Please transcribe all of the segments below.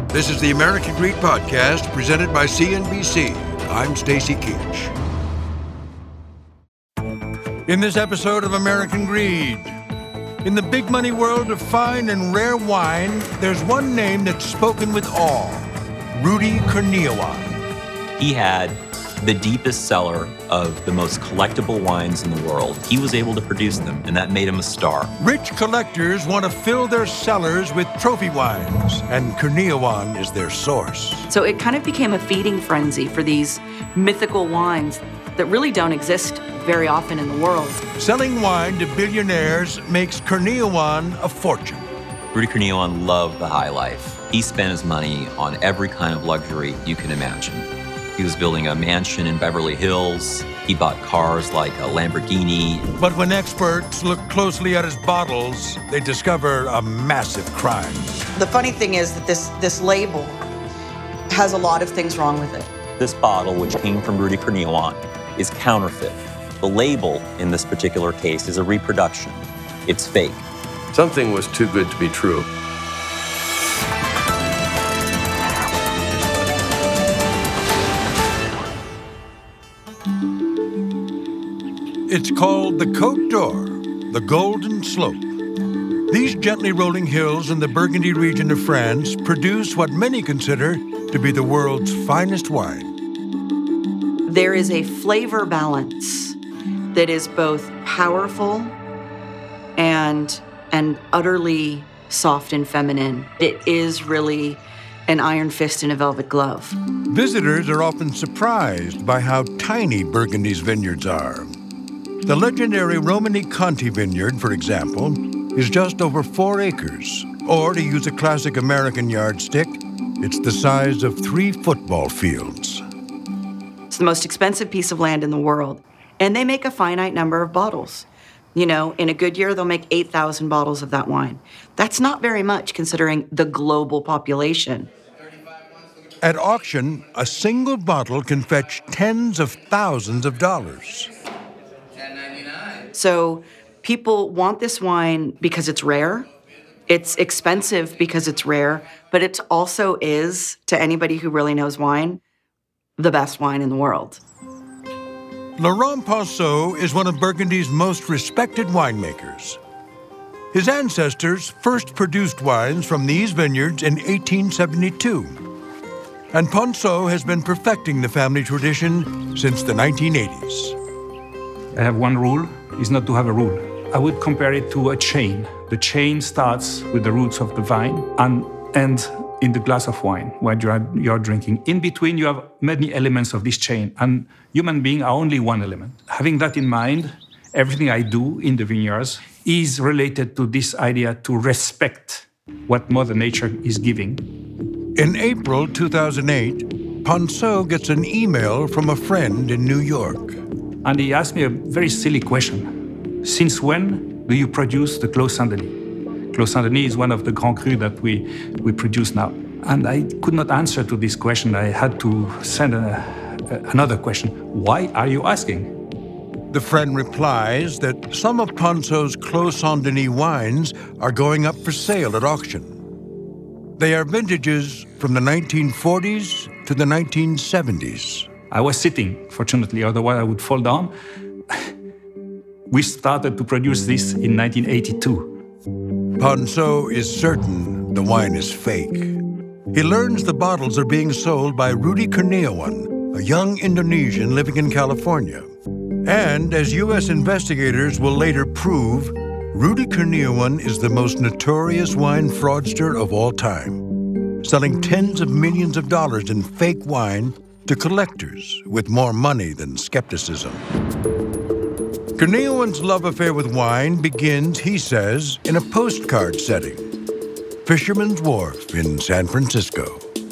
This is the American Greed Podcast presented by CNBC. I'm Stacy Keach. In this episode of American Greed, in the big money world of fine and rare wine, there's one name that's spoken with awe, Rudy Kurniawan. He had the deepest cellar of the most collectible wines in the world. He was able to produce them, and that made him a star. Rich collectors want to fill their cellars with trophy wines, and Kurniawan is their source. So it kind of became a feeding frenzy for these mythical wines that really don't exist very often in the world. Selling wine to billionaires makes Kurniawan a fortune. Rudy Kurniawan loved the high life. He spent his money on every kind of luxury you can imagine. He was building a mansion in Beverly Hills. He bought cars like a Lamborghini. But when experts look closely at his bottles, they discover a massive crime. The funny thing is that this label has a lot of things wrong with it. This bottle, which came from Rudy Kurniawan, is counterfeit. The label in this particular case is a reproduction. It's fake. Something was too good to be true. It's called the Côte d'Or, the Golden Slope. These gently rolling hills in the Burgundy region of France produce what many consider to be the world's finest wine. There is a flavor balance that is both powerful and utterly soft and feminine. It is really an iron fist in a velvet glove. Visitors are often surprised by how tiny Burgundy's vineyards are. The legendary Romanée-Conti vineyard, for example, is just over 4 acres. Or, to use a classic American yardstick, it's the size of 3 football fields. It's the most expensive piece of land in the world, and they make a finite number of bottles. You know, in a good year, they'll make 8,000 bottles of that wine. That's not very much considering the global population. At auction, a single bottle can fetch tens of thousands of dollars. So people want this wine because it's rare. It's expensive because it's rare, but it also is, to anybody who really knows wine, the best wine in the world. Laurent Poncet is one of Burgundy's most respected winemakers. His ancestors first produced wines from these vineyards in 1872. And Poncet has been perfecting the family tradition since the 1980s. I have one rule, is not to have a rule. I would compare it to a chain. The chain starts with the roots of the vine and ends in the glass of wine while you're drinking. In between, you have many elements of this chain, and human beings are only one element. Having that in mind, everything I do in the vineyards is related to this idea to respect what Mother Nature is giving. In April 2008, Poncet gets an email from a friend in New York. And he asked me a very silly question. Since when do you produce the Clos Saint-Denis? Clos Saint-Denis is one of the Grand Crus that we produce now. And I could not answer to this question. I had to send another question. Why are you asking? The friend replies that some of Poncet's Clos Saint-Denis wines are going up for sale at auction. They are vintages from the 1940s to the 1970s. I was sitting, fortunately, otherwise I would fall down. We started to produce this in 1982. Poncet is certain the wine is fake. He learns the bottles are being sold by Rudy Kurniawan, a young Indonesian living in California. And as U.S. investigators will later prove, Rudy Kurniawan is the most notorious wine fraudster of all time, selling tens of millions of dollars in fake wine to collectors with more money than skepticism. Kurniawan's love affair with wine begins, he says, in a postcard setting. Fisherman's Wharf in San Francisco.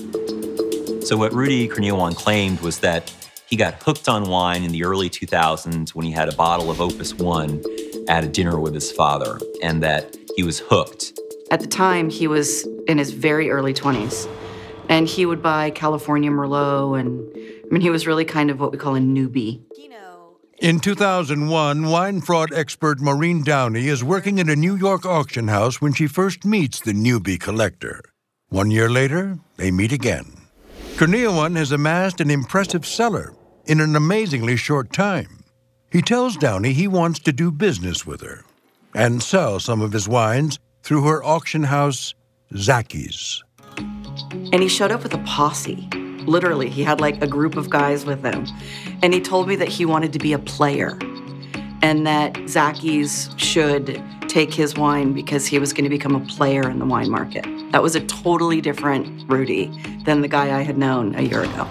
So what Rudy Kurniawan claimed was that he got hooked on wine in the early 2000s when he had a bottle of Opus One at a dinner with his father, and that he was hooked. At the time, he was in his very early 20s. And he would buy California Merlot, and he was really kind of what we call a newbie. In 2001, wine fraud expert Maureen Downey is working at a New York auction house when she first meets the newbie collector. 1 year later, they meet again. Cornelius has amassed an impressive cellar in an amazingly short time. He tells Downey he wants to do business with her and sell some of his wines through her auction house, Zacky's. And he showed up with a posse. Literally, he had like a group of guys with him. And he told me that he wanted to be a player and that Zacky's should take his wine because he was going to become a player in the wine market. That was a totally different Rudy than the guy I had known a year ago.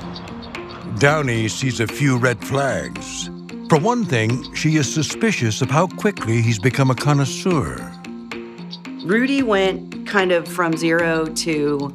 Downey sees a few red flags. For one thing, she is suspicious of how quickly he's become a connoisseur. Rudy went kind of from 0 to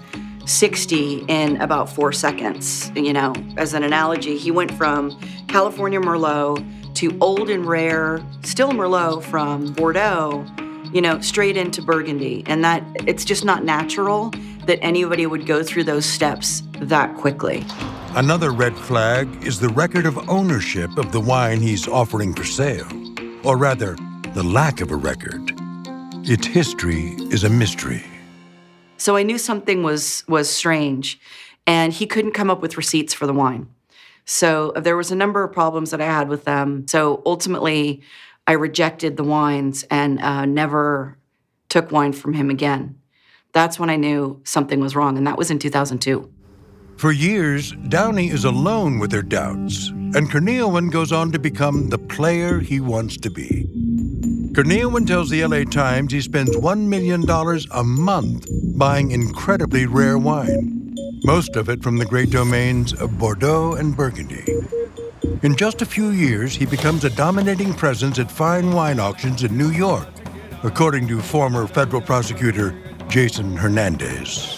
60 in about 4 seconds. You know, as an analogy, he went from California Merlot to old and rare, still Merlot from Bordeaux, you know, straight into Burgundy. And that it's just not natural that anybody would go through those steps that quickly. Another red flag is the record of ownership of the wine he's offering for sale, or rather, the lack of a record. Its history is a mystery. So I knew something was strange, and he couldn't come up with receipts for the wine. So there was a number of problems that I had with them. So ultimately, I rejected the wines and never took wine from him again. That's when I knew something was wrong, and that was in 2002. For years, Downey is alone with her doubts, and Cornelius goes on to become the player he wants to be. Cornelius tells the LA Times he spends $1 million a month buying incredibly rare wine, most of it from the great domains of Bordeaux and Burgundy. In just a few years, he becomes a dominating presence at fine wine auctions in New York, according to former federal prosecutor Jason Hernandez.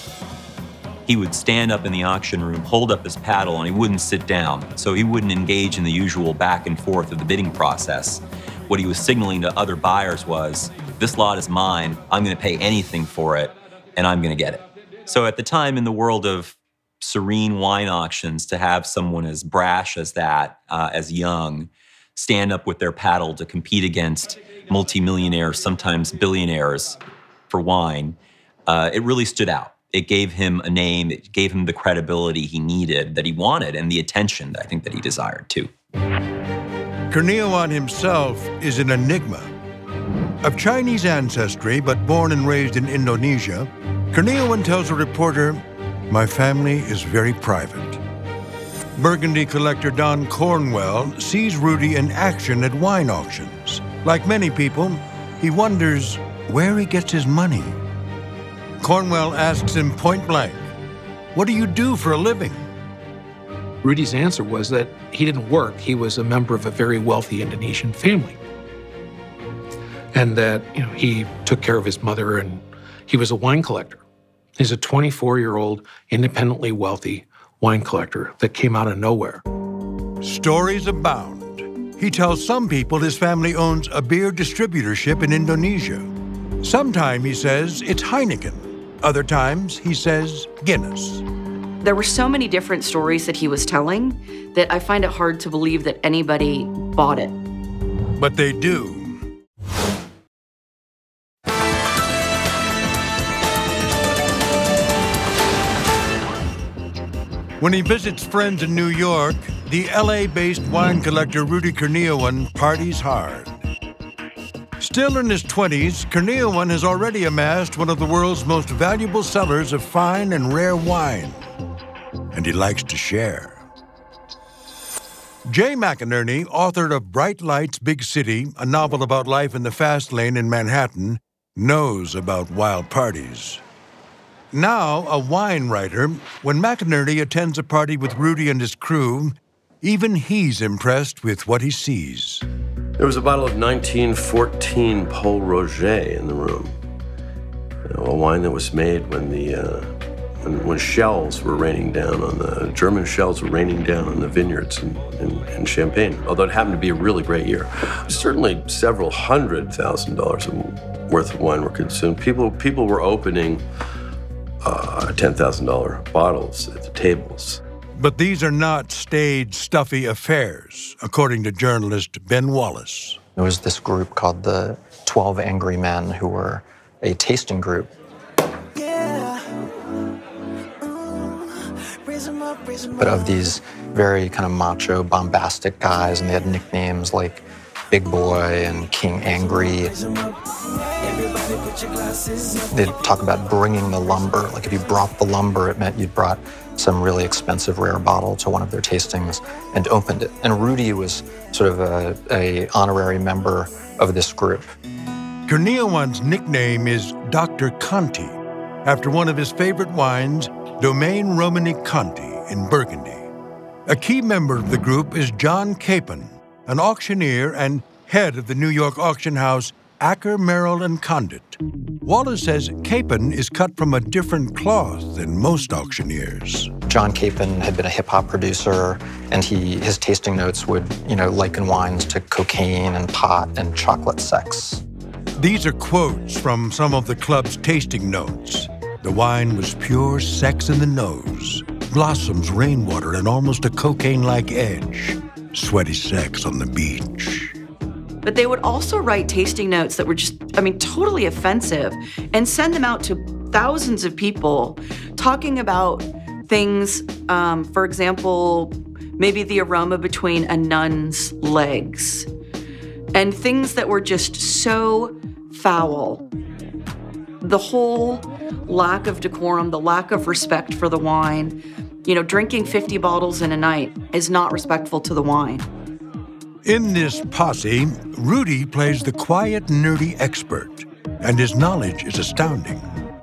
He would stand up in the auction room, hold up his paddle, and he wouldn't sit down. So he wouldn't engage in the usual back and forth of the bidding process. What he was signaling to other buyers was, this lot is mine, I'm going to pay anything for it, and I'm going to get it. So at the time, in the world of serene wine auctions, to have someone as brash as that, as young, stand up with their paddle to compete against multimillionaires, sometimes billionaires, for wine, it really stood out. It gave him a name, it gave him the credibility he needed, that he wanted, and the attention that I think that he desired too. Cornelius himself is an enigma. Of Chinese ancestry, but born and raised in Indonesia, Cornelius tells a reporter, "My family is very private." Burgundy collector Don Cornwell sees Rudy in action at wine auctions. Like many people, he wonders where he gets his money. Cornwell asks him point blank, "What do you do for a living?" Rudy's answer was that he didn't work. He was a member of a very wealthy Indonesian family. And that, he took care of his mother, and he was a wine collector. He's a 24-year-old, independently wealthy wine collector that came out of nowhere. Stories abound. He tells some people his family owns a beer distributorship in Indonesia. Sometimes he says it's Heineken. Other times he says Guinness. There were so many different stories that he was telling that I find it hard to believe that anybody bought it. But they do. When he visits friends in New York, the LA-based wine collector Rudy Cornelius parties hard. Still in his 20s, Cornelius has already amassed one of the world's most valuable cellars of fine and rare wine. And he likes to share. Jay McInerney, author of Bright Lights, Big City, a novel about life in the fast lane in Manhattan, knows about wild parties. Now a wine writer, when McInerney attends a party with Rudy and his crew, even he's impressed with what he sees. There was a bottle of 1914 Pol Roger in the room. A wine that was made when shells were raining down on the German shells were raining down on the vineyards in Champagne. Although it happened to be a really great year, certainly several $100,000 worth of wine were consumed. People were opening $10,000 bottles at the tables. But these are not staged, stuffy affairs, according to journalist Ben Wallace. There was this group called the 12 Angry Men, who were a tasting group. but of these very kind of macho, bombastic guys, and they had nicknames like Big Boy and King Angry. They'd talk about bringing the lumber. Like if you brought the lumber, it meant you'd brought some really expensive rare bottle to one of their tastings and opened it. And Rudy was sort of a honorary member of this group. Kurniawan's nickname is Dr. Conti, after one of his favorite wines, Domaine Romanée Conti in Burgundy. A key member of the group is John Capon, an auctioneer and head of the New York auction house Acker, Merrill & Condit. Wallace says Capon is cut from a different cloth than most auctioneers. John Capon had been a hip-hop producer, and his tasting notes would, liken wines to cocaine and pot and chocolate sex. These are quotes from some of the club's tasting notes. The wine was pure sex in the nose, blossoms, rainwater, and almost a cocaine-like edge. Sweaty sex on the beach. But they would also write tasting notes that were just, totally offensive and send them out to thousands of people talking about things, for example, maybe the aroma between a nun's legs and things that were just so foul. The whole lack of decorum, the lack of respect for the wine, drinking 50 bottles in a night is not respectful to the wine. In this posse, Rudy plays the quiet, nerdy expert, and his knowledge is astounding.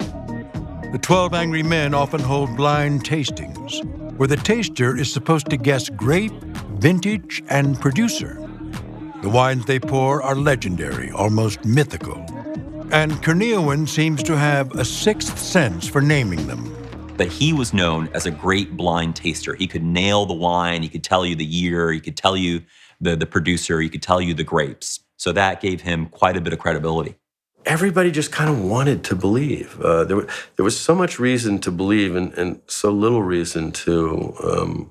The 12 Angry Men often hold blind tastings, where the taster is supposed to guess grape, vintage, and producer. The wines they pour are legendary, almost mythical. And Kurniawan seems to have a sixth sense for naming them. But he was known as a great blind taster. He could nail the wine, he could tell you the year, he could tell you the producer, he could tell you the grapes. So that gave him quite a bit of credibility. Everybody just kind of wanted to believe. There was so much reason to believe and so little reason to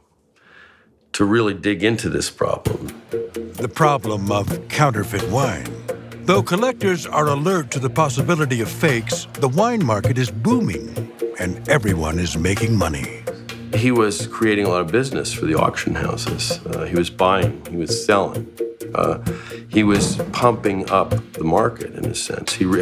really dig into this problem. The problem of counterfeit wine. Though collectors are alert to the possibility of fakes, the wine market is booming, and everyone is making money. He was creating a lot of business for the auction houses. He was buying, he was selling. He was pumping up the market, in a sense. He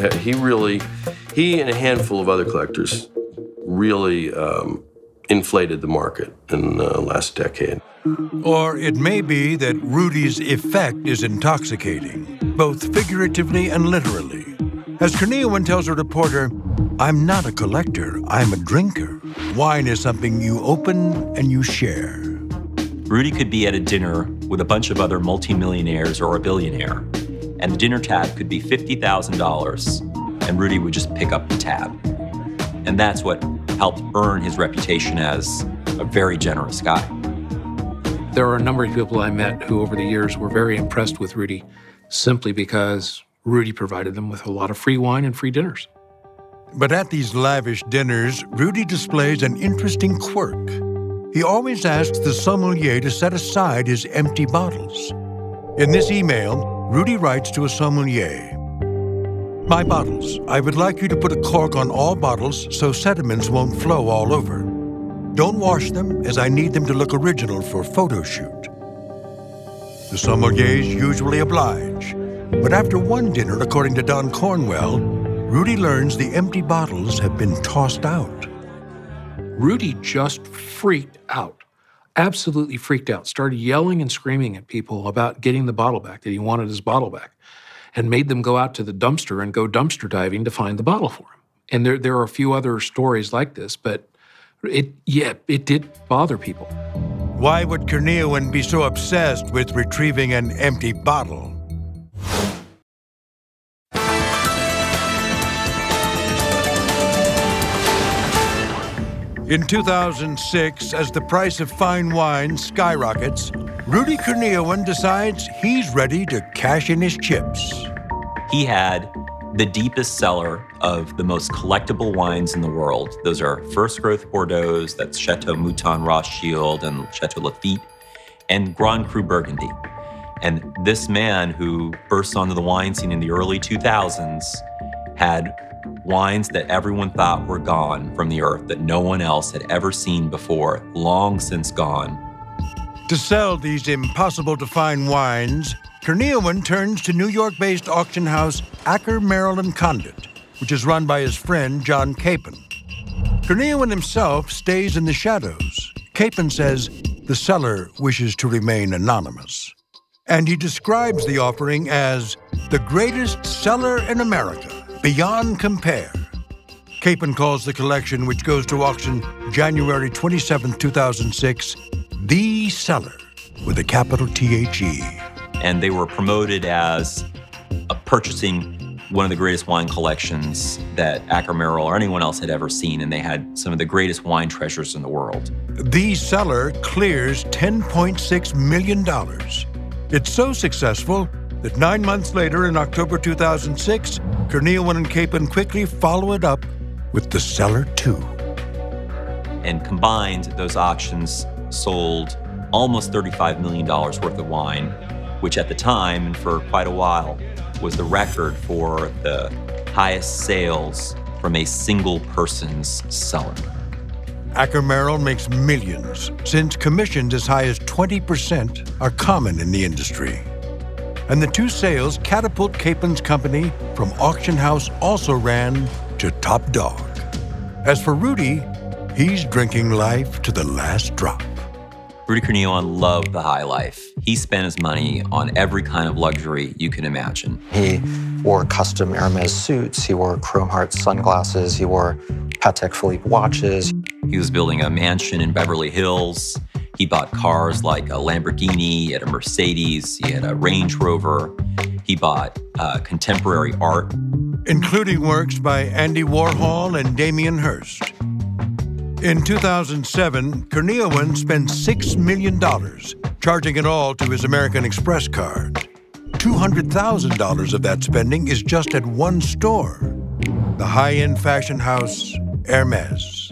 and a handful of other collectors really inflated the market in the last decade. Or it may be that Rudy's effect is intoxicating, both figuratively and literally. As Kurniawan tells a reporter, "I'm not a collector, I'm a drinker. Wine is something you open and you share." Rudy could be at a dinner with a bunch of other multimillionaires or a billionaire, and the dinner tab could be $50,000, and Rudy would just pick up the tab. And that's what helped earn his reputation as a very generous guy. There are a number of people I met who over the years were very impressed with Rudy simply because Rudy provided them with a lot of free wine and free dinners. But at these lavish dinners, Rudy displays an interesting quirk. He always asks the sommelier to set aside his empty bottles. In this email, Rudy writes to a sommelier, "My bottles, I would like you to put a cork on all bottles so sediments won't flow all over. Don't wash them, as I need them to look original for a photo shoot." The sommeliers usually oblige, but after one dinner, according to Don Cornwell, Rudy learns the empty bottles have been tossed out. Rudy just freaked out, absolutely freaked out, started yelling and screaming at people about getting the bottle back, that he wanted his bottle back, and made them go out to the dumpster and go dumpster diving to find the bottle for him. And there are a few other stories like this, but it did bother people. Why would Kurniawan be so obsessed with retrieving an empty bottle? In 2006, as the price of fine wine skyrockets, Rudy Kurniawan decides he's ready to cash in his chips. He had the deepest cellar of the most collectible wines in the world. Those are first growth Bordeaux, that's Chateau Mouton Rothschild and Chateau Lafite, and Grand Cru Burgundy. And this man who burst onto the wine scene in the early 2000s had wines that everyone thought were gone from the earth, that no one else had ever seen before, long since gone. To sell these impossible-to-find wines, Kerniowan turns to New York-based auction house Acker, Merrill & Condit, which is run by his friend John Capon. Kerniowan himself stays in the shadows. Capon says the seller wishes to remain anonymous. And he describes the offering as the greatest cellar in America, beyond compare. Capon calls the collection, which goes to auction January 27, 2006, The Cellar, with a capital T-H-E. And they were promoted as purchasing one of the greatest wine collections that Acker Merrill or anyone else had ever seen, and they had some of the greatest wine treasures in the world. The Cellar clears $10.6 million. It's so successful that 9 months later, in October 2006, Kerniowan and Capon quickly follow it up with The Cellar 2. And combined, those auctions sold almost $35 million worth of wine, which at the time, and for quite a while, was the record for the highest sales from a single person's cellar. Acker Merrill makes millions, since commissions as high as 20% are common in the industry. And the two sales catapult Capon's company from auction house also ran to top dog. As for Rudy, he's drinking life to the last drop. Rudy Kerniowan loved the high life. He spent his money on every kind of luxury you can imagine. He wore custom Hermes suits, he wore Chrome Heart sunglasses, he wore Patek Philippe watches. He was building a mansion in Beverly Hills. He bought cars like a Lamborghini, he had a Mercedes, he had a Range Rover. He bought contemporary art, including works by Andy Warhol and Damien Hirst. In 2007, Kerniowan spent $6 million, charging it all to his American Express card. $200,000 of that spending is just at one store, the high-end fashion house Hermes.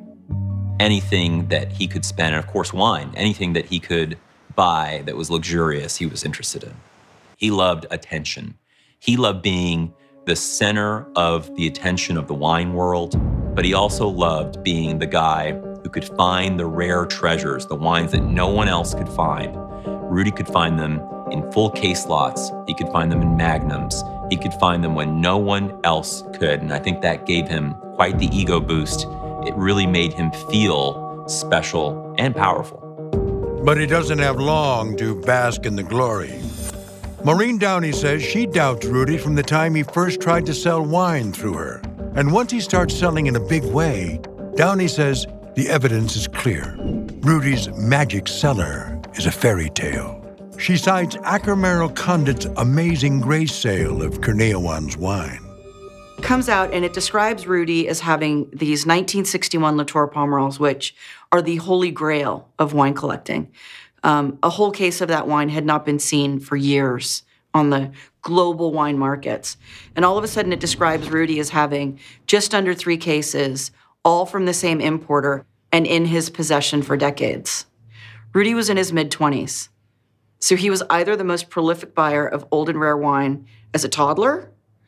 Anything that he could spend, and of course wine, anything that he could buy that was luxurious, he was interested in. He loved attention. He loved being the center of the attention of the wine world, but he also loved being the guy who could find the rare treasures, the wines that no one else could find. Rudy could find them in full case lots. He could find them in magnums. He could find them when no one else could. And I think that gave him quite the ego boost. It really made him feel special and powerful. But he doesn't have long to bask in the glory. Maureen Downey says she doubts Rudy from the time he first tried to sell wine through her. And once he starts selling in a big way, Downey says the evidence is clear. Rudy's magic cellar is a fairy tale. She cites Acker Merrill Condit's Amazing Grace sale of Kerniowan's wine. Comes out and it describes Rudy as having these 1961 Latour Pomerols, which are the holy grail of wine collecting. A whole case of that wine had not been seen for years on the global wine markets. And all of a sudden it describes Rudy as having just under 3 cases, all from the same importer and in his possession for decades. Rudy was in his mid-20s. So he was either the most prolific buyer of old and rare wine as a toddler,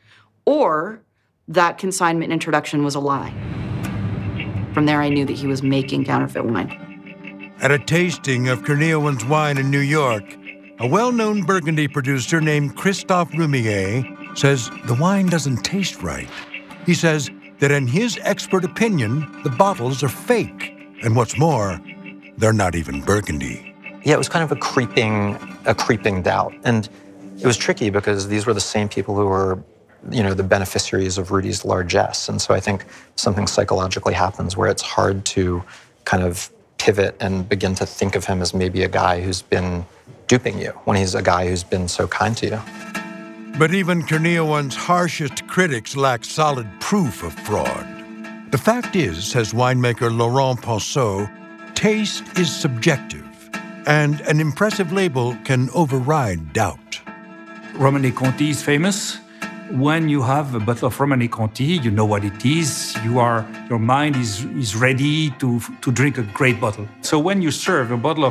or that consignment introduction was a lie. From there, I knew that he was making counterfeit wine. At a tasting of Kerniowan's wine in New York, a well-known Burgundy producer named Christophe Roumier says the wine doesn't taste right. He says that in his expert opinion, the bottles are fake. And what's more, they're not even Burgundy. Yeah, it was kind of a creeping doubt. And it was tricky because these were the same people who were, the beneficiaries of Rudy's largesse. And so I think something psychologically happens where it's hard to kind of pivot and begin to think of him as maybe a guy who's been duping you when he's a guy who's been so kind to you. But even Kerniowan's harshest critics lack solid proof of fraud. The fact is, says winemaker Laurent Ponceau, taste is subjective, and an impressive label can override doubt. Romanée-Conti is famous. When you have a bottle of Romanée-Conti, you know what it is. Your mind is ready to drink a great bottle. So when you serve a bottle of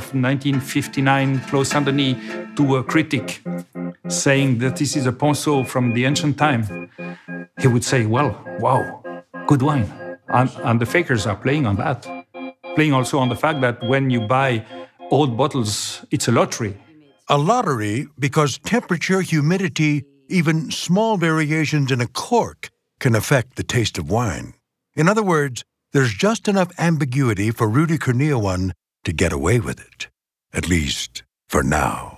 1959 Clos Saint-Denis to a critic saying that this is a Ponceau from the ancient time, he would say, well, wow, good wine. And the fakers are playing on that. Playing also on the fact that when you buy old bottles, it's a lottery. A lottery because temperature, humidity, even small variations in a cork can affect the taste of wine. In other words, there's just enough ambiguity for Rudy Kurniawan to get away with it. At least for now.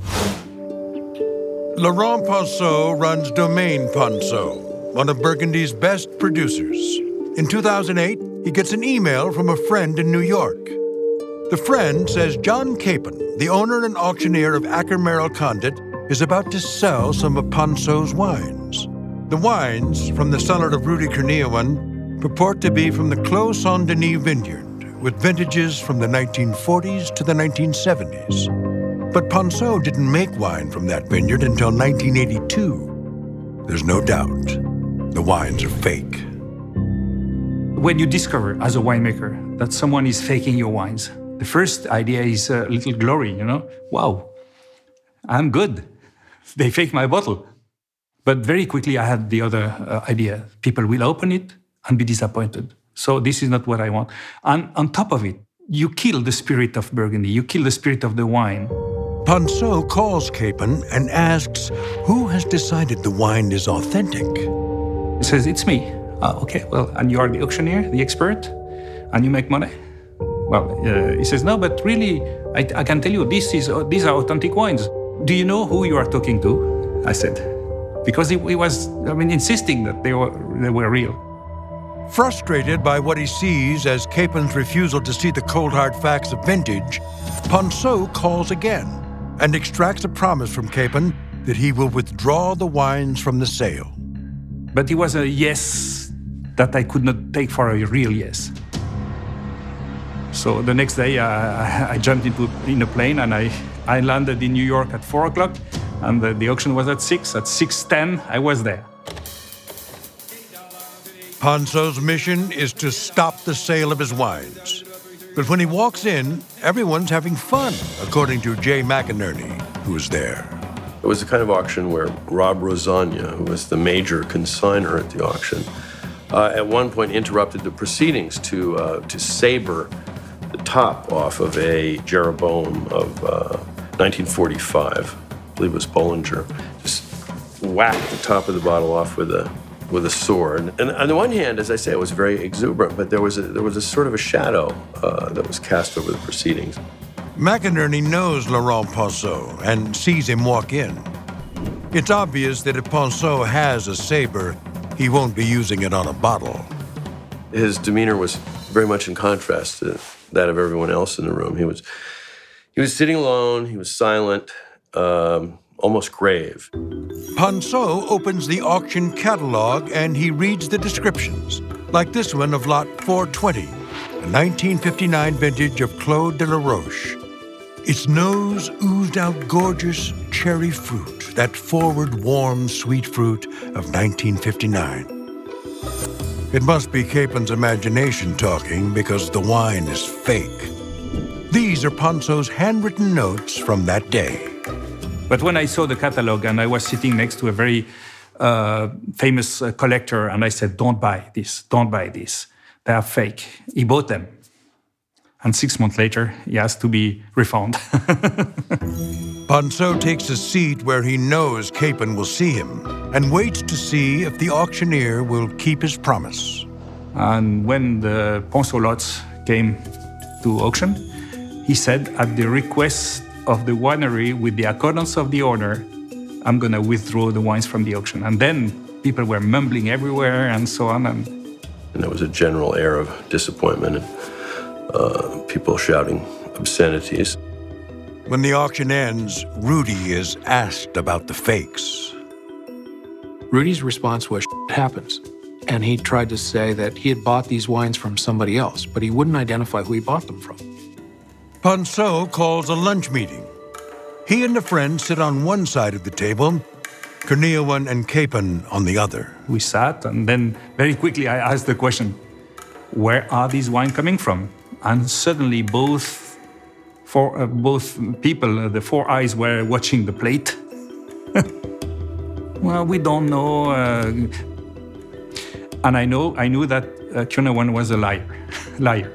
Laurent Ponceau runs Domaine Ponceau, one of Burgundy's best producers. In 2008, he gets an email from a friend in New York. The friend says John Capon, the owner and auctioneer of Acker Merrill Condit, is about to sell some of Ponceau's wines. The wines from the cellar of Rudy Kurniawan purport to be from the Clos Saint-Denis vineyard, with vintages from the 1940s to the 1970s. But Ponceau didn't make wine from that vineyard until 1982. There's no doubt the wines are fake. When you discover as a winemaker that someone is faking your wines, the first idea is a little glory, Wow, I'm good. They fake my bottle. But very quickly I had the other idea. People will open it and be disappointed. So this is not what I want. And on top of it, you kill the spirit of Burgundy. You kill the spirit of the wine. Ponceau calls Capon and asks who has decided the wine is authentic. He says, it's me. Okay, well, and you are the auctioneer, the expert, and you make money? Well, he says, no, but really, I can tell you, these are authentic wines. Do you know who you are talking to? I said, because he was, insisting that they were real. Frustrated by what he sees as Capon's refusal to see the cold hard facts of vintage, Ponceau calls again and extracts a promise from Capon that he will withdraw the wines from the sale. But it was a yes that I could not take for a real yes. So the next day I jumped in a plane and I landed in New York at 4 o'clock and the auction was at 6. At 6:10, I was there. Ponceau's mission is to stop the sale of his wines. But when he walks in, everyone's having fun, according to Jay McInerney, who was there. It was the kind of auction where Rob Rosagna, who was the major consignor at the auction, at one point interrupted the proceedings to saber the top off of a Jeroboam of 1945. I believe it was Bollinger. Just whacked the top of the bottle off with a sword. And on the one hand, as I say, it was very exuberant, but there was a sort of a shadow that was cast over the proceedings. McInerney knows Laurent Ponceau and sees him walk in. It's obvious that if Ponceau has a saber, he won't be using it on a bottle. His demeanor was very much in contrast to that of everyone else in the room. He was sitting alone, he was silent, almost grave. Ponceau opens the auction catalog and he reads the descriptions, like this one of lot 420, a 1959 vintage of Claude de la Roche. Its nose oozed out gorgeous cherry fruit, that forward, warm, sweet fruit of 1959. It must be Capon's imagination talking because the wine is fake. These are Ponceau's handwritten notes from that day. But when I saw the catalog and I was sitting next to a very famous collector and I said, don't buy this, they are fake. He bought them. And 6 months later, he asked to be refunded. Ponceau takes a seat where he knows Capon will see him and waits to see if the auctioneer will keep his promise. And when the Ponceau lots came to auction, he said, at the request of the winery, with the accordance of the owner, I'm going to withdraw the wines from the auction. And then people were mumbling everywhere and so on. And there was a general air of disappointment and people shouting obscenities. When the auction ends, Rudy is asked about the fakes. Rudy's response was, "Shit happens." And he tried to say that he had bought these wines from somebody else, but he wouldn't identify who he bought them from. Ponceau calls a lunch meeting. He and a friend sit on one side of the table, Kurniawan and Capon on the other. We sat, and then very quickly I asked the question, where are these wines coming from? And suddenly both people, the four eyes were watching the plate. Well, we don't know. And I knew that Kuhnewan was a liar.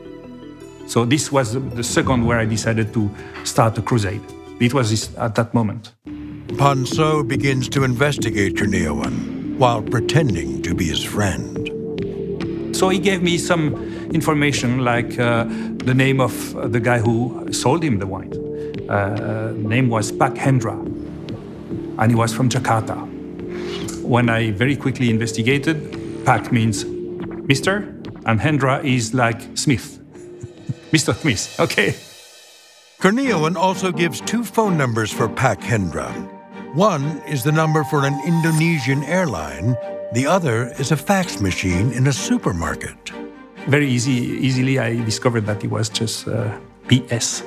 So this was the second where I decided to start a crusade. It was at that moment. Ponceau begins to investigate Kerniowan while pretending to be his friend. So he gave me some information like the name of the guy who sold him the wine. Name was Pak Hendra, and he was from Jakarta. When I very quickly investigated, Pak means Mr. and Hendra is like Smith. Mr. Smith, okay. Kerniowan also gives 2 phone numbers for Pak Hendra. One is the number for an Indonesian airline. The other is a fax machine in a supermarket. Very easily I discovered that it was just BS.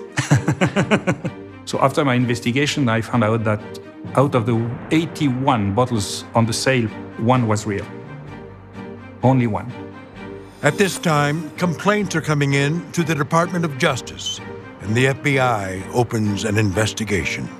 So after my investigation, I found out that out of the 81 bottles on the sale, 1 was real. Only 1. At this time, complaints are coming in to the Department of Justice, and the FBI opens an investigation.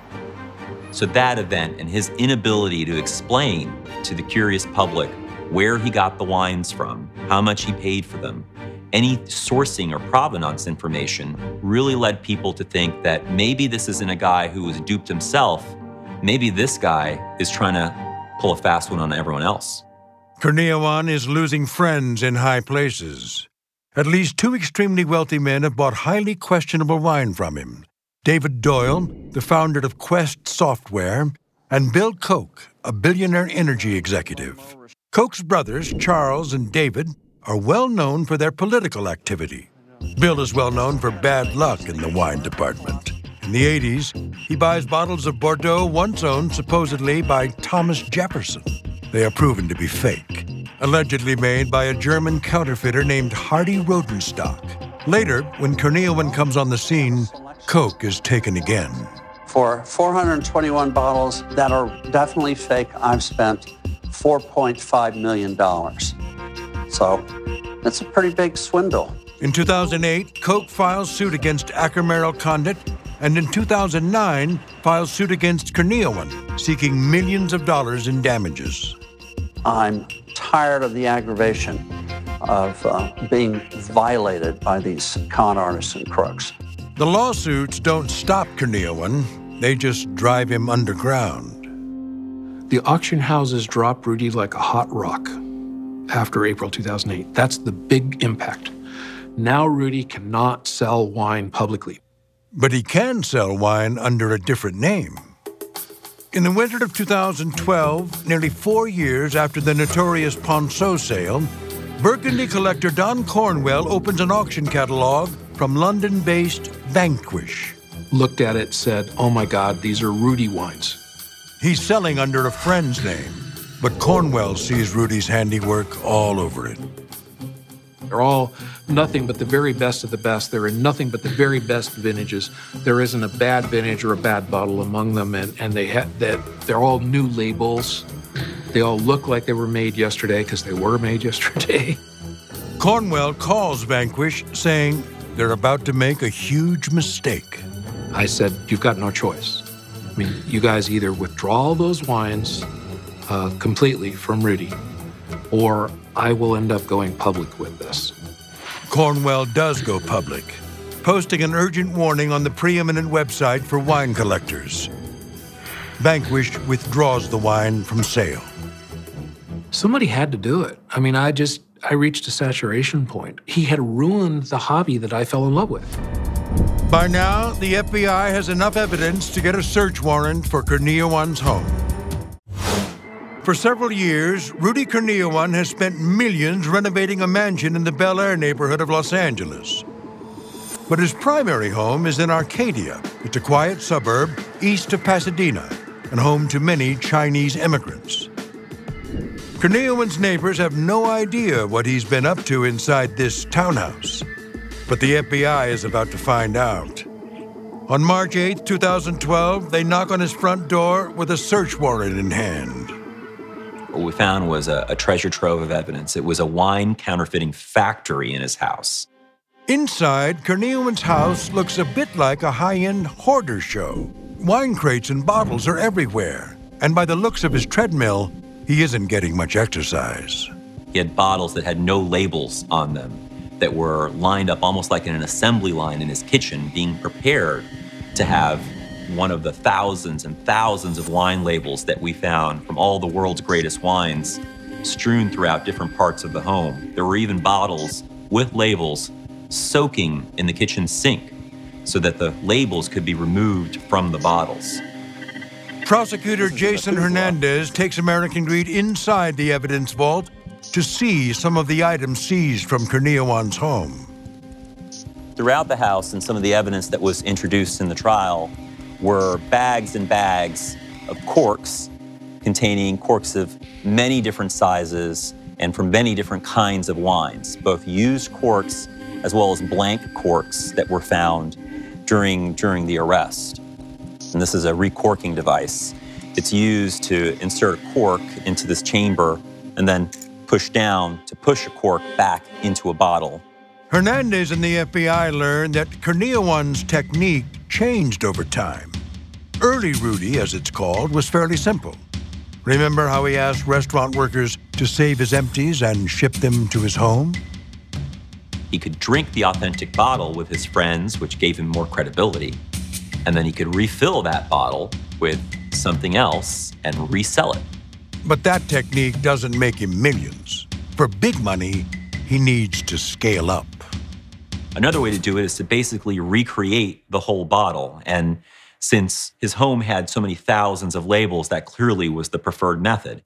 So that event and his inability to explain to the curious public where he got the wines from, how much he paid for them, any sourcing or provenance information really led people to think that maybe this isn't a guy who was duped himself. Maybe this guy is trying to pull a fast one on everyone else. Kerniowan is losing friends in high places. At least 2 extremely wealthy men have bought highly questionable wine from him. David Doyle, the founder of Quest Software, and Bill Koch, a billionaire energy executive. Koch's brothers, Charles and David, are well known for their political activity. Bill is well known for bad luck in the wine department. In the 80s, he buys bottles of Bordeaux once owned supposedly by Thomas Jefferson. They are proven to be fake, allegedly made by a German counterfeiter named Hardy Rodenstock. Later, when Kerniowan comes on the scene, Koch is taken again. For 421 bottles that are definitely fake, I've spent $4.5 million. So that's a pretty big swindle. In 2008, Koch files suit against Aker Merrill Condit, and in 2009, files suit against Kerniowan, seeking millions of dollars in damages. I'm tired of the aggravation of being violated by these con artists and crooks. The lawsuits don't stop Kerniowan, they just drive him underground. The auction houses dropped Rudy like a hot rock after April 2008. That's the big impact. Now Rudy cannot sell wine publicly. But he can sell wine under a different name. In the winter of 2012, nearly 4 years after the notorious Ponceau sale, Burgundy collector Don Cornwell opens an auction catalog from London-based Vanquish. Looked at it, said, oh my God, these are Rudy wines. He's selling under a friend's name, but Cornwell sees Rudy's handiwork all over it. They're all nothing but the very best of the best. They're in nothing but the very best vintages. There isn't a bad vintage or a bad bottle among them, and they're all new labels. They all look like they were made yesterday because they were made yesterday. Cornwell calls Vanquish, saying they're about to make a huge mistake. I said, you've got no choice. I mean, you guys either withdraw those wines completely from Rudy, or I will end up going public with this. Cornwell does go public, posting an urgent warning on the preeminent website for wine collectors. Vanquish withdraws the wine from sale. Somebody had to do it. I mean, I reached a saturation point. He had ruined the hobby that I fell in love with. By now, the FBI has enough evidence to get a search warrant for Kerniowan's home. For several years, Rudy Kerniowan has spent millions renovating a mansion in the Bel Air neighborhood of Los Angeles. But his primary home is in Arcadia. It's a quiet suburb east of Pasadena and home to many Chinese immigrants. Kerniowan's neighbors have no idea what he's been up to inside this townhouse. But the FBI is about to find out. On March 8, 2012, they knock on his front door with a search warrant in hand. What we found was a treasure trove of evidence. It was a wine counterfeiting factory in his house. Inside, Kerniowan's house looks a bit like a high-end hoarder show. Wine crates and bottles are everywhere, and by the looks of his treadmill, he isn't getting much exercise. He had bottles that had no labels on them, that were lined up almost like in an assembly line in his kitchen, being prepared to have one of the thousands and thousands of wine labels that we found from all the world's greatest wines strewn throughout different parts of the home. There were even bottles with labels soaking in the kitchen sink so that the labels could be removed from the bottles. Prosecutor Jason Hernandez takes American Greed inside the evidence vault to see some of the items seized from Kurniawan's home. Throughout the house and some of the evidence that was introduced in the trial were bags and bags of corks containing corks of many different sizes and from many different kinds of wines, both used corks as well as blank corks that were found during the arrest. And this is a recorking device. It's used to insert a cork into this chamber and then push down to push a cork back into a bottle. Hernandez and the FBI learned that Kurniawan's technique changed over time. Early Rudy, as it's called, was fairly simple. Remember how he asked restaurant workers to save his empties and ship them to his home? He could drink the authentic bottle with his friends, which gave him more credibility. And then he could refill that bottle with something else and resell it. But that technique doesn't make him millions. For big money, he needs to scale up. Another way to do it is to basically recreate the whole bottle. And since his home had so many thousands of labels, that clearly was the preferred method.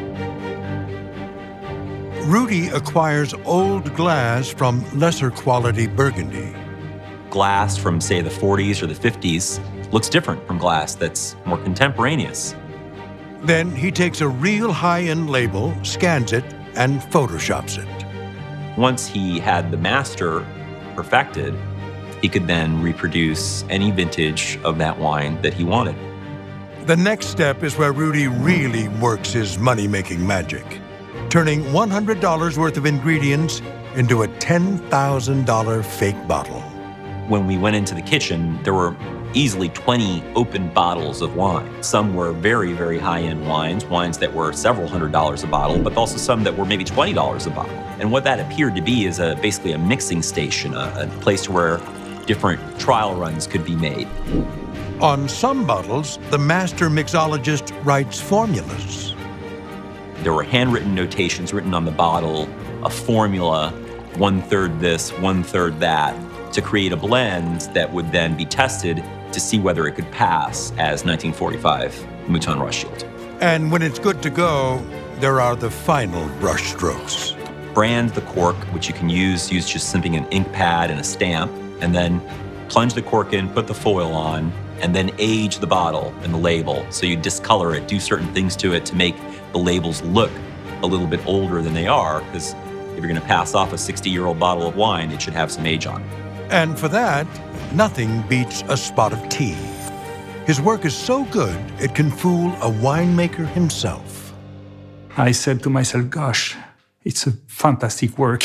Rudy acquires old glass from lesser quality Burgundy. Glass from, say, the 40s or the 50s looks different from glass that's more contemporaneous. Then he takes a real high-end label, scans it, and photoshops it. Once he had the master perfected, he could then reproduce any vintage of that wine that he wanted. The next step is where Rudy really works his money-making magic, turning $100 worth of ingredients into a $10,000 fake bottle. When we went into the kitchen, there were easily 20 open bottles of wine. Some were very, very high-end wines that were several $100s a bottle, but also some that were maybe $20 a bottle. And what that appeared to be is basically a mixing station, a place where different trial runs could be made. On some bottles, the master mixologist writes formulas. There were handwritten notations written on the bottle, a formula, 1/3 this, 1/3 that, to create a blend that would then be tested to see whether it could pass as 1945 Mouton Rothschild. And when it's good to go, there are the final brush strokes. Brand the cork, which you can use just simply an ink pad and a stamp, and then plunge the cork in, put the foil on, and then age the bottle and the label. So you discolor it, do certain things to it to make the labels look a little bit older than they are, because if you're gonna pass off a 60-year-old bottle of wine, it should have some age on it. And for that, nothing beats a spot of tea. His work is so good, it can fool a winemaker himself. I said to myself, gosh, it's a fantastic work.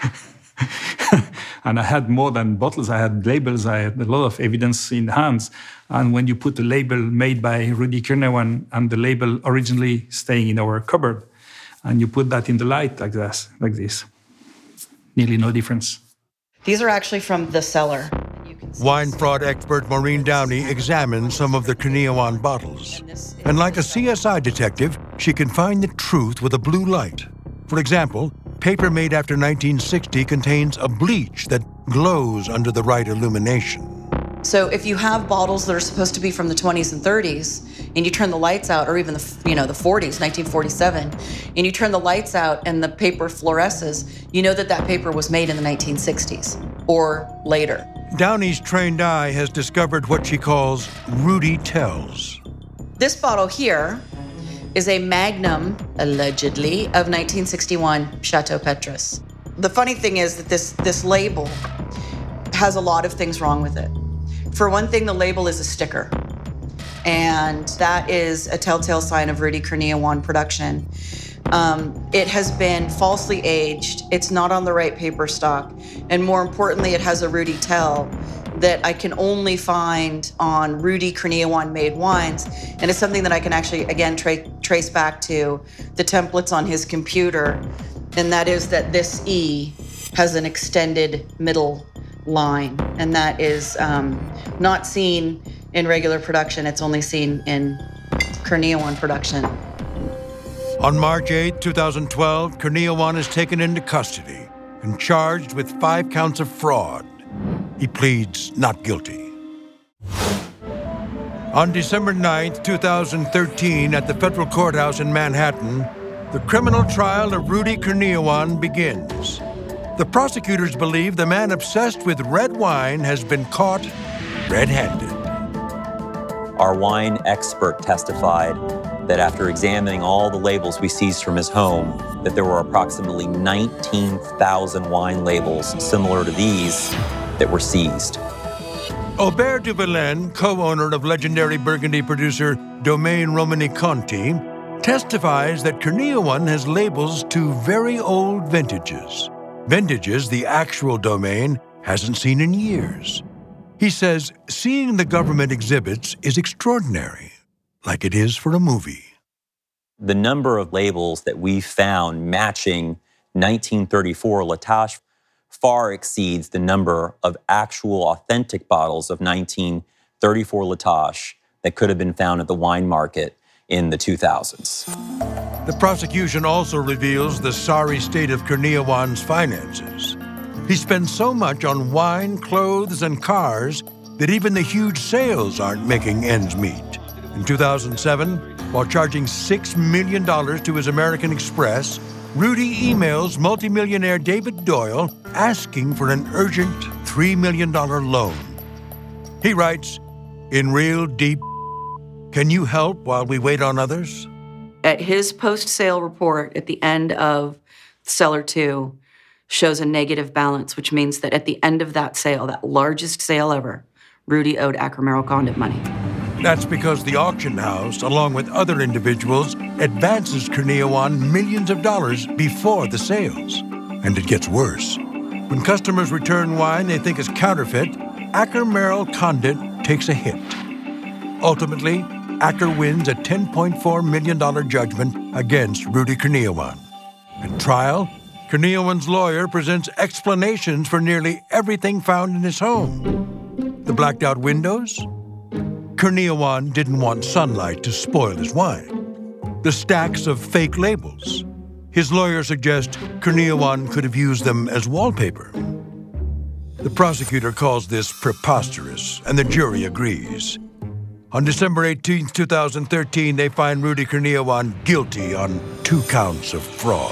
And I had more than bottles, I had labels, I had a lot of evidence in hands. And when you put a label made by Rudy Kurniawan and the label originally staying in our cupboard, and you put that in the light like this, nearly no difference. These are actually from the cellar. Wine fraud expert Maureen Downey examines some of the Kurniawan bottles. And like a CSI detective, she can find the truth with a blue light. For example, paper made after 1960 contains a bleach that glows under the right illumination. So if you have bottles that are supposed to be from the 20s and 30s, and you turn the lights out, or even the 40s, 1947, and you turn the lights out and the paper fluoresces, you know that that paper was made in the 1960s or later. Downey's trained eye has discovered what she calls Rudy tells. This bottle here is a Magnum, allegedly, of 1961 Chateau Petrus. The funny thing is that this label has a lot of things wrong with it. For one thing, the label is a sticker, and that is a telltale sign of Rudy Kurniawan production. It has been falsely aged, it's not on the right paper stock, and more importantly, it has a Rudy tell that I can only find on Rudy Kurniawan made wines, and it's something that I can actually, again, trace back to the templates on his computer and that is that this E has an extended middle line, and that is not seen in regular production. It's only seen in Kornea One production. On March 8, 2012, Kornea One is taken into custody and charged with 5 counts of fraud. He pleads not guilty. On December 9, 2013, at the federal courthouse in Manhattan, the criminal trial of Rudy Kornea One begins. The prosecutors believe the man obsessed with red wine has been caught red-handed. Our wine expert testified that after examining all the labels we seized from his home, that there were approximately 19,000 wine labels similar to these that were seized. Aubert de Villaine, co-owner of legendary Burgundy producer Domaine Romanée Conti, testifies that Kornea One has labels to very old vintages. Vintages the actual Domaine hasn't seen in years. He says seeing the government exhibits is extraordinary, like it is for a movie. The number of labels that we found matching 1934 La Tâche far exceeds the number of actual authentic bottles of 1934 La Tâche that could have been found at the wine market in the 2000s. The prosecution also reveals the sorry state of Kornea One's finances. He spends so much on wine, clothes, and cars that even the huge sales aren't making ends meet. In 2007, while charging $6 million to his American Express, Rudy emails multimillionaire David Doyle asking for an urgent $3 million loan. He writes, "In real deep, can you help while we wait on others?" At his post-sale report at the end of Cellar 2 shows a negative balance, which means that at the end of that sale, that largest sale ever, Rudy owed Aker Merrill Condit money. That's because the auction house, along with other individuals, advances Kornea One millions of dollars before the sales. And it gets worse. When customers return wine they think is counterfeit, Aker Merrill Condit takes a hit. Ultimately, Aker wins a $10.4 million judgment against Rudy Kornea One. At trial, Kornea One's lawyer presents explanations for nearly everything found in his home. The blacked-out windows? Kornea One didn't want sunlight to spoil his wine. The stacks of fake labels. His lawyer suggests Kornea One could have used them as wallpaper. The prosecutor calls this preposterous, and the jury agrees. On December 18, 2013, they find Rudy Kornea One guilty on 2 counts of fraud.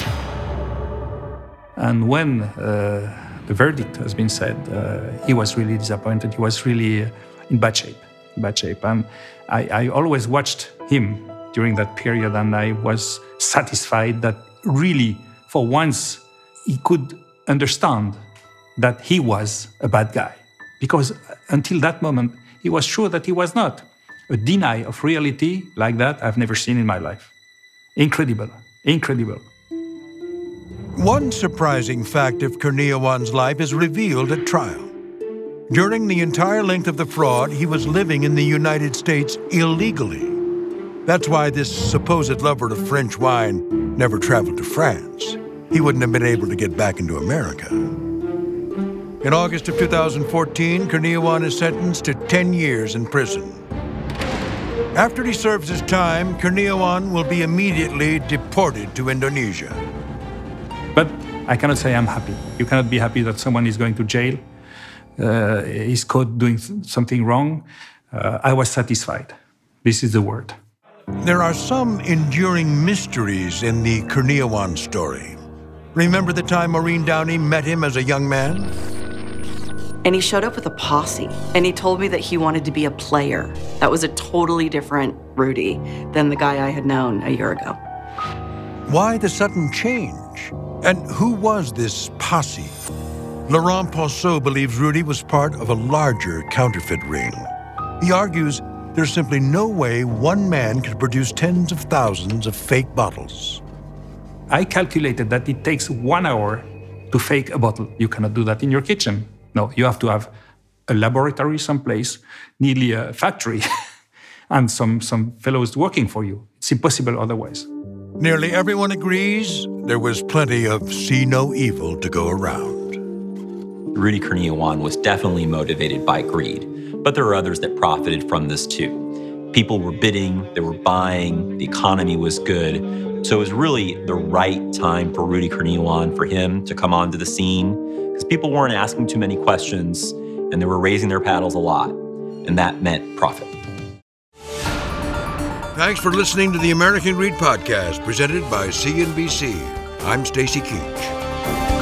And when the verdict has been said, he was really disappointed. He was really in bad shape. And I always watched him during that period, and I was satisfied that really, for once, he could understand that he was a bad guy. Because until that moment, he was sure that he was not. A deny of reality like that, I've never seen in my life. Incredible, incredible. One surprising fact of Kornea One's life is revealed at trial. During the entire length of the fraud, he was living in the United States illegally. That's why this supposed lover of French wine never traveled to France. He wouldn't have been able to get back into America. In August of 2014, Kornea One is sentenced to 10 years in prison. After he serves his time, Kornea One will be immediately deported to Indonesia. But I cannot say I'm happy. You cannot be happy that someone is going to jail. He's caught doing something wrong. I was satisfied. This is the word. There are some enduring mysteries in the Kornea One story. Remember the time Maureen Downey met him as a young man? And he showed up with a posse, and he told me that he wanted to be a player. That was a totally different Rudy than the guy I had known a year ago. Why the sudden change? And who was this posse? Laurent Ponceau believes Rudy was part of a larger counterfeit ring. He argues there's simply no way one man could produce tens of thousands of fake bottles. I calculated that it takes 1 hour to fake a bottle. You cannot do that in your kitchen. No, you have to have a laboratory someplace, nearly a factory, and some fellows working for you. It's impossible otherwise. Nearly everyone agrees there was plenty of see no evil to go around. Rudy Kurniawan was definitely motivated by greed, but there are others that profited from this too. People were bidding, they were buying, the economy was good. So it was really the right time for Rudy Kurniawan, for him to come onto the scene, because people weren't asking too many questions and they were raising their paddles a lot, and that meant profit. Thanks for listening to the American Greed Podcast, presented by CNBC. I'm Stacy Keach.